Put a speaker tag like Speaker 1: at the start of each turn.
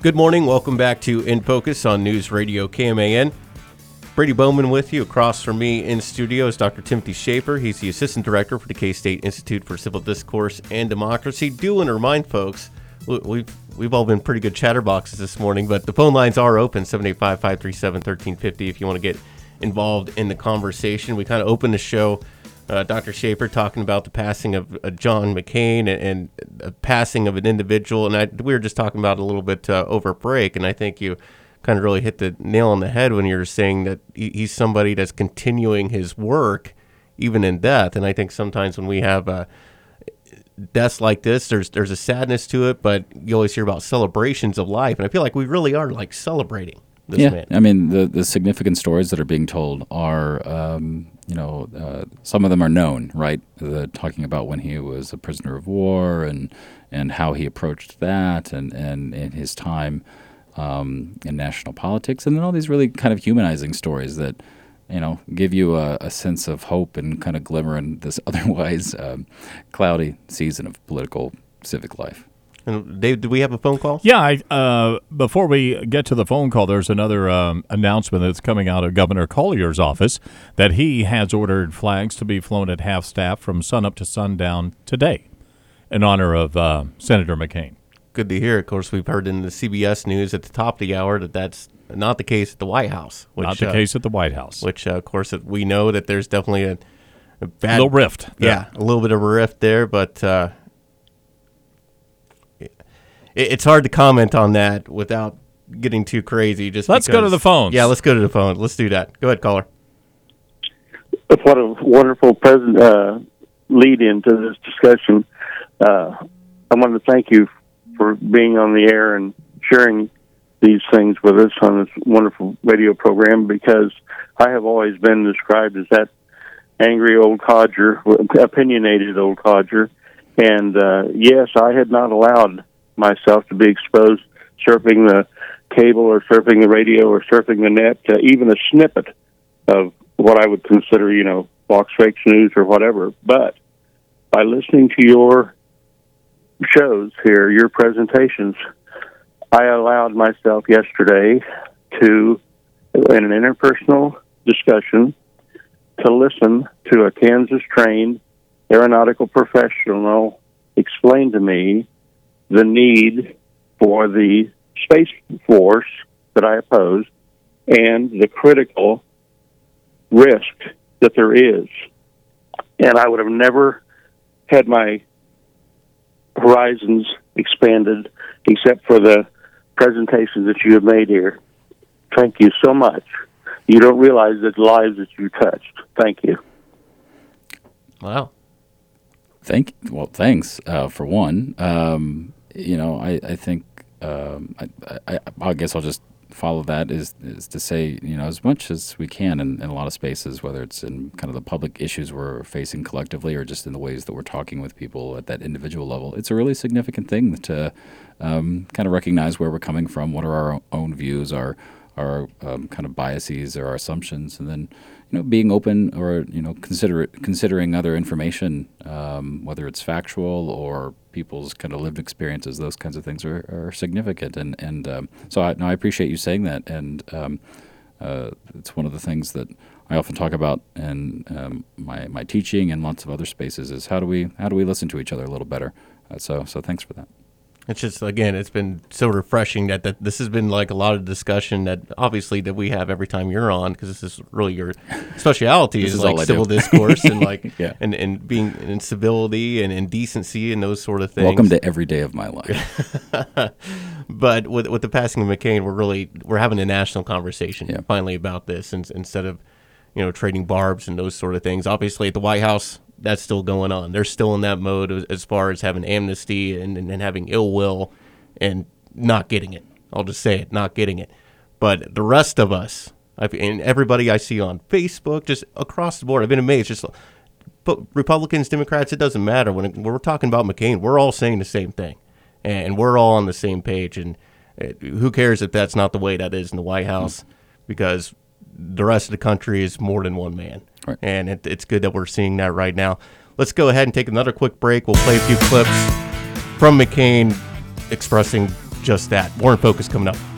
Speaker 1: Good morning. Welcome back to In Focus on News Radio KMAN. Brady Bowman with you. Across from me in studio is Dr. Timothy Schaefer. He's the Assistant Director for the K-State Institute for Civil Discourse and Democracy. Do want to remind folks, we've all been pretty good chatterboxes this morning, but the phone lines are open, 785-537-1350 if you want to get involved in the conversation. We kind of opened the show, Dr. Schaefer talking about the passing of John McCain and the passing of an individual, and we were just talking about it a little bit over break, and I think you kind of really hit the nail on the head when you're saying that he's somebody that's continuing his work even in death. And I think sometimes when we have deaths like this, there's a sadness to it, but you always hear about celebrations of life, and I feel like we really are like celebrating this man.
Speaker 2: I mean, the significant stories that are being told are, some of them are known, right? Talking about when he was a prisoner of war and how he approached that and in his time in national politics, and then all these really kind of humanizing stories that, give you a sense of hope and kind of glimmer in this otherwise cloudy season of political civic life.
Speaker 1: And Dave, do we have a phone call?
Speaker 3: Yeah, before we get to the phone call, there's another announcement that's coming out of Governor Collier's office that he has ordered flags to be flown at half-staff from sunup to sundown today in honor of Senator McCain.
Speaker 1: Good to hear. Of course, we've heard in the CBS News at the top of the hour that that's not the case at the White House.
Speaker 3: Not the case at the White House.
Speaker 1: Which, of course, we know that there's definitely a bad...
Speaker 3: little rift.
Speaker 1: Yeah, a little bit of a rift there, but it's hard to comment on that without getting too crazy.
Speaker 3: Let's go to the phones.
Speaker 1: Yeah, let's go to the phone. Let's do that. Go ahead, caller.
Speaker 4: What a wonderful lead into this discussion. I want to thank you for being on the air and sharing these things with us on this wonderful radio program, because I have always been described as that angry old codger, opinionated old codger. And yes, I had not allowed myself to be exposed surfing the cable or surfing the radio or surfing the net to even a snippet of what I would consider, Fox Fakes News or whatever. But by listening to your shows here, your presentations, I allowed myself yesterday to, in an interpersonal discussion, to listen to a Kansas-trained aeronautical professional explain to me the need for the Space Force that I oppose and the critical risk that there is. And I would have never had my horizons expanded except for the presentations that you have made here. Thank you so much. You don't realize the lives that you touched. Thank you.
Speaker 1: Wow.
Speaker 2: Thanks for one. I think I guess I'll just follow that is to say, as much as we can in a lot of spaces, whether it's in kind of the public issues we're facing collectively or just in the ways that we're talking with people at that individual level, it's a really significant thing to kind of recognize where we're coming from, what are our own views, our kind of biases or our assumptions, and then being open or considering other information, whether it's factual or people's kind of lived experiences. Those kinds of things are significant, and so I appreciate you saying that, and it's one of the things that I often talk about in my teaching and lots of other spaces is how do we listen to each other a little better. So thanks for that.
Speaker 1: It's just, again, it's been so refreshing that this has been like a lot of discussion that obviously that we have every time you're on, because this is really your specialty is like civil discourse and like
Speaker 2: yeah.
Speaker 1: and being in civility and decency and those sort of things.
Speaker 2: Welcome to every day of my life.
Speaker 1: But with the passing of McCain, we're having a national conversation finally about this, instead of trading barbs and those sort of things. Obviously at the White House, that's still going on. They're still in that mode as far as having amnesty and having ill will and not getting it. I'll just say it, not getting it. But the rest of us, and everybody I see on Facebook, just across the board, I've been amazed. Just Republicans, Democrats, it doesn't matter. When we're talking about McCain, we're all saying the same thing. And we're all on the same page. And who cares if that's not the way that is in the White House, because the rest of the country is more than one man.
Speaker 2: Right.
Speaker 1: And it's good that we're seeing that right now. Let's go ahead and take another quick break. We'll play a few clips from McCain expressing just that. More in Focus coming up.